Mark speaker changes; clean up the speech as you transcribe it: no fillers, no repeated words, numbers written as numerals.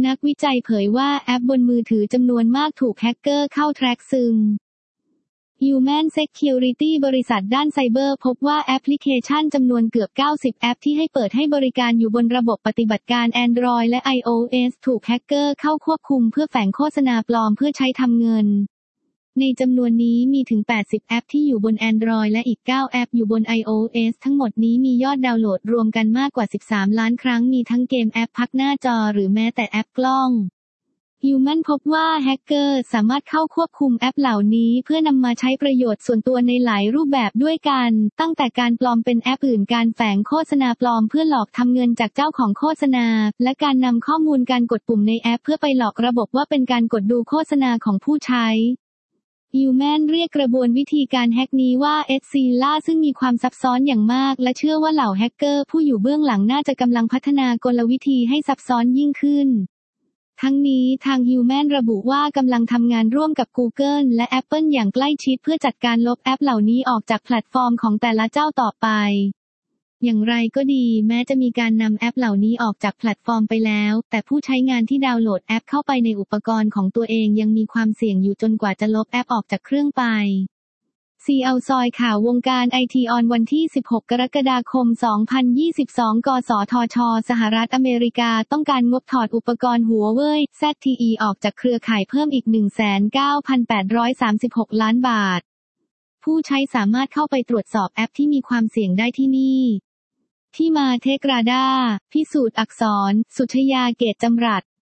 Speaker 1: นักวิจัยเผยว่าแอปบนมือถือจำนวนมากถูกแฮกเกอร์เข้าแทร็กซึมHuman Security บริษัทด้านไซเบอร์พบว่าแอปพลิเคชันจำนวนเกือบ90แอปที่ให้เปิดให้บริการอยู่บนระบบปฏิบัติการ Android และ iOS ถูกแฮกเกอร์เข้าควบคุมเพื่อแฝงโฆษณาปลอมเพื่อใช้ทำเงินในจำนวนนี้มีถึง80แอปที่อยู่บน Android และอีก9แอปอยู่บน iOS ทั้งหมดนี้มียอดดาวน์โหลดรวมกันมากกว่า13ล้านครั้งมีทั้งเกมแอปพักหน้าจอหรือแม้แต่แอปกล้องHuman พบว่าแฮกเกอร์สามารถเข้าควบคุมแอปเหล่านี้เพื่อนำมาใช้ประโยชน์ส่วนตัวในหลายรูปแบบด้วยกันตั้งแต่การปลอมเป็นแอปอื่นการแฝงโฆษณาปลอมเพื่อหลอกทำเงินจากเจ้าของโฆษณาและการนำข้อมูลการกดปุ่มในแอปเพื่อไปหลอกระบบว่าเป็นการกดดูโฆษณาของผู้ใช้Human เรียกกระบวนวิธีการแฮกนี้ว่า Edzilla ซึ่งมีความซับซ้อนอย่างมากและเชื่อว่าเหล่าแฮกเกอร์ผู้อยู่เบื้องหลังน่าจะกำลังพัฒนากลวิธีให้ซับซ้อนยิ่งขึ้นทั้งนี้ทาง Human ระบุว่ากำลังทำงานร่วมกับ Google และ Apple อย่างใกล้ชิดเพื่อจัดการลบแอปเหล่านี้ออกจากแพลตฟอร์มของแต่ละเจ้าต่อไปอย่างไรก็ดีแม้จะมีการนำแอปเหล่านี้ออกจากแพลตฟอร์มไปแล้วแต่ผู้ใช้งานที่ดาวน์โหลดแอปเข้าไปในอุปกรณ์ของตัวเองยังมีความเสี่ยงอยู่จนกว่าจะลบแอปออกจากเครื่องไปCL ซอยข่าววงการไอทีออนวันที่16กรกฎาคม2022กสทช.สหรัฐอเมริกาต้องการงบถอดอุปกรณ์หัวเว่ย ZTE ออกจากเครือข่ายเพิ่มอีก 19,836 ล้านบาทผู้ใช้สามารถเข้าไปตรวจสอบแอปที่มีความเสี่ยงได้ที่นี่ที่มาเทคราดาพิสูจน์อักษรสุชยาเกตจำรัด